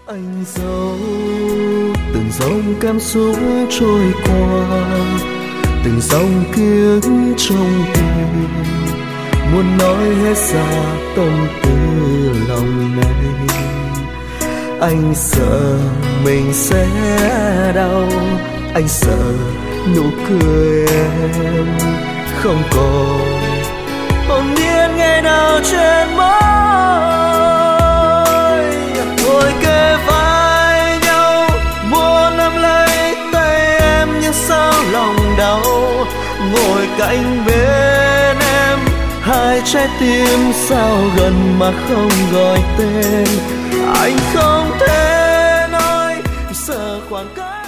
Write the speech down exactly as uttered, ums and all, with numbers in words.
Anh dấu từng dòng cảm xúc trôi qua, từng dòng ký ức trong tim, muốn nói hết ra tâm tư lòng này. Anh sợ mình sẽ đau, anh sợ nụ cười em không còn hồn nhiên ngày nào trên môi. Ngồi kề vai nhau muốn nắm lấy tay em nhưng sao lòng đau. Ngồi cạnh bên em hai trái tim sao gần mà không gọi tên. Anh không thể nói sợ khoảng cách.